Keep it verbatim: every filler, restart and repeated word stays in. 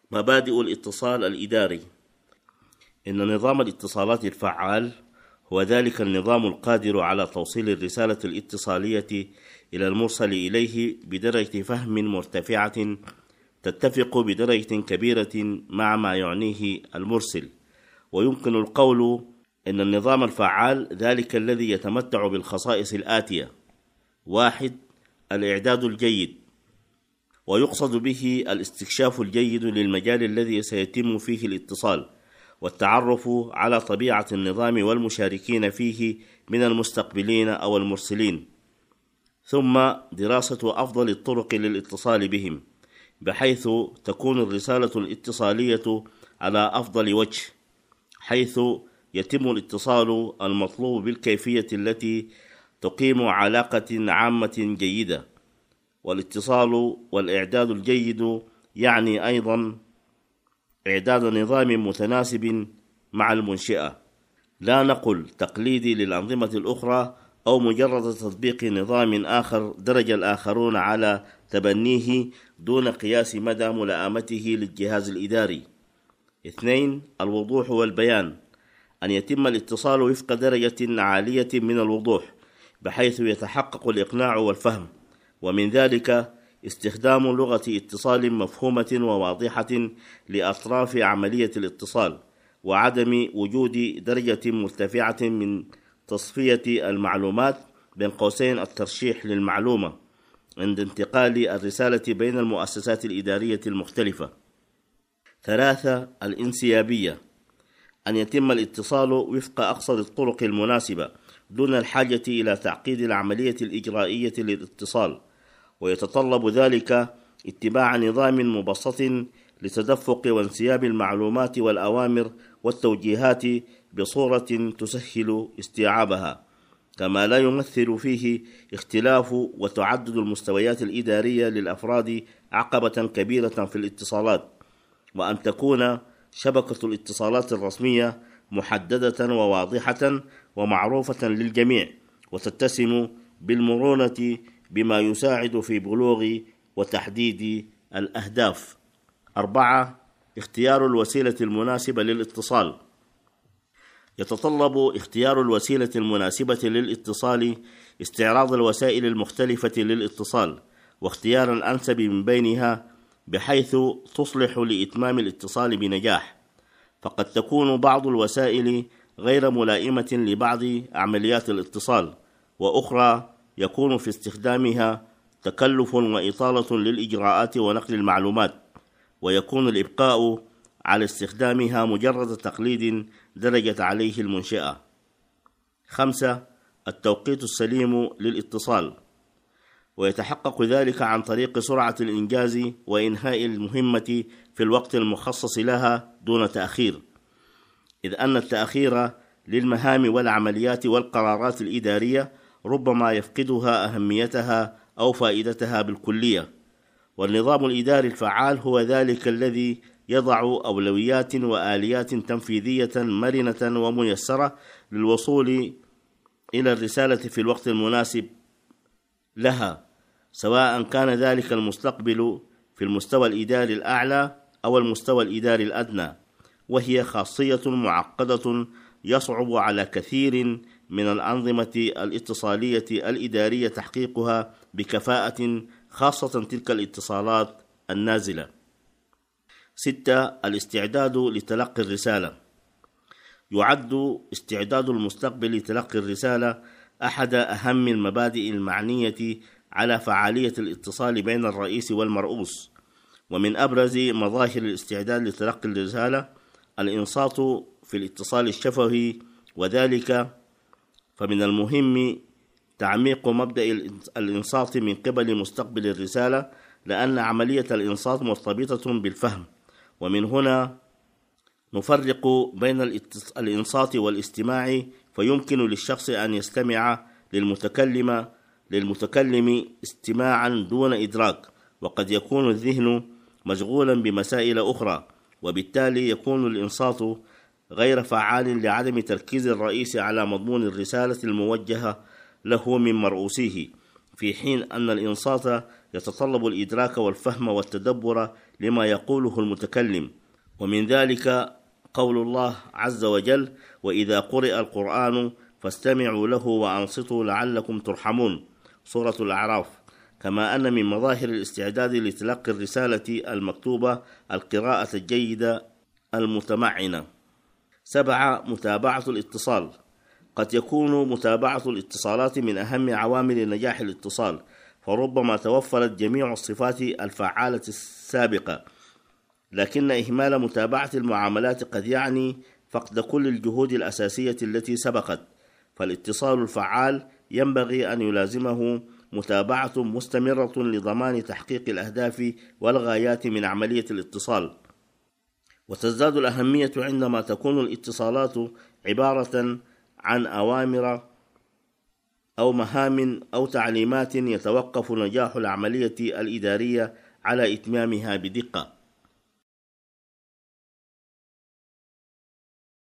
مبادئ الاتصال الإداري. إن نظام الاتصالات الفعال هو ذلك النظام القادر على توصيل الرسالة الاتصالية إلى المرسل إليه بدرجة فهم مرتفعة تتفق بدرجة كبيرة مع ما يعنيه المرسل. ويمكن القول إن النظام الفعال ذلك الذي يتمتع بالخصائص الآتية: واحد، الإعداد الجيد، ويقصد به الاستكشاف الجيد للمجال الذي سيتم فيه الاتصال، والتعرف على طبيعة النظام والمشاركين فيه من المستقبلين أو المرسلين، ثم دراسة أفضل الطرق للاتصال بهم بحيث تكون الرسالة الاتصالية على أفضل وجه، حيث يتم الاتصال المطلوب بالكيفية التي تقيم علاقة عامة جيدة. والاتصال والإعداد الجيد يعني أيضا إعداد نظام متناسب مع المنشأة، لا نقل تقليدي للأنظمة الأخرى أو مجرد تطبيق نظام آخر درج الآخرون على تبنيه دون قياس مدى ملائمته للجهاز الإداري. اثنين، الوضوح والبيان، أن يتم الاتصال وفق درجة عالية من الوضوح بحيث يتحقق الإقناع والفهم، ومن ذلك استخدام لغة اتصال مفهومة وواضحة لأطراف عملية الاتصال، وعدم وجود درجة مرتفعة من تصفية المعلومات بين قوسين الترشيح للمعلومة عند انتقال الرسالة بين المؤسسات الإدارية المختلفة. ثلاثة، الانسيابية، أن يتم الاتصال وفق أقصر الطرق المناسبة دون الحاجة إلى تعقيد العملية الإجرائية للاتصال، ويتطلب ذلك اتباع نظام مبسط لتدفق وانسياب المعلومات والأوامر والتوجيهات بصورة تسهل استيعابها، كما لا يمثل فيه اختلاف وتعدد المستويات الإدارية للأفراد عقبة كبيرة في الاتصالات، وأن تكون شبكة الاتصالات الرسمية محددة وواضحة ومعروفة للجميع، وتتسم بالمرونة بما يساعد في بلوغ وتحديد الأهداف. أربعة، اختيار الوسيلة المناسبة للاتصال. يتطلب اختيار الوسيلة المناسبة للاتصال استعراض الوسائل المختلفة للاتصال واختيار الأنسب من بينها بحيث تصلح لإتمام الاتصال بنجاح، فقد تكون بعض الوسائل غير ملائمة لبعض عمليات الاتصال، وأخرى يكون في استخدامها تكلف وإطالة للإجراءات ونقل المعلومات، ويكون الإبقاء على استخدامها مجرد تقليد درجت عليه المنشأة. خمسة، التوقيت السليم للاتصال، ويتحقق ذلك عن طريق سرعة الإنجاز وإنهاء المهمة في الوقت المخصص لها دون تأخير، إذ أن التأخير للمهام والعمليات والقرارات الإدارية ربما يفقدها أهميتها أو فائدتها بالكلية. والنظام الإداري الفعال هو ذلك الذي يضع أولويات وآليات تنفيذية مرنة وميسرة للوصول إلى الرسالة في الوقت المناسب لها، سواء كان ذلك المستقبل في المستوى الإداري الأعلى أو المستوى الإداري الأدنى، وهي خاصية معقدة يصعب على كثير من الأنظمة الاتصالية الإدارية تحقيقها بكفاءة، خاصة تلك الاتصالات النازلة. ستة، الاستعداد لتلقي الرسالة. يعد استعداد المستقبل لتلقي الرسالة أحد أهم المبادئ المعنية على فعالية الاتصال بين الرئيس والمرؤوس، ومن أبرز مظاهر الاستعداد لتلقي الرسالة الإنصات في الاتصال الشفهي، وذلك فمن المهم تعميق مبدأ الإنصات من قبل مستقبل الرسالة، لأن عملية الإنصات مرتبطة بالفهم، ومن هنا نفرق بين الإنصات والاستماع، فيمكن للشخص أن يستمع للمتكلم للمتكلم استماعا دون إدراك، وقد يكون الذهن مشغولا بمسائل أخرى، وبالتالي يكون الإنصات غير فعال لعدم تركيز الرئيس على مضمون الرسالة الموجهة له من مرؤوسيه، في حين أن الإنصات يتطلب الإدراك والفهم والتدبر لما يقوله المتكلم، ومن ذلك قول الله عز وجل: وإذا قرئ القرآن فاستمعوا له وأنصتوا لعلكم ترحمون، سورة الأعراف. كما أن من مظاهر الاستعداد لتلقي الرسالة المكتوبة القراءة الجيدة المتمعنة. سبعة، متابعة الاتصال. قد يكون متابعة الاتصالات من أهم عوامل نجاح الاتصال، فربما توفرت جميع الصفات الفعالة السابقة، لكن إهمال متابعة المعاملات قد يعني فقد كل الجهود الأساسية التي سبقت. فالاتصال الفعال ينبغي أن يلازمه متابعة مستمرة لضمان تحقيق الأهداف والغايات من عملية الاتصال. وتزداد الأهمية عندما تكون الاتصالات عبارة عن أوامر أو مهام أو تعليمات يتوقف نجاح العملية الإدارية على إتمامها بدقة.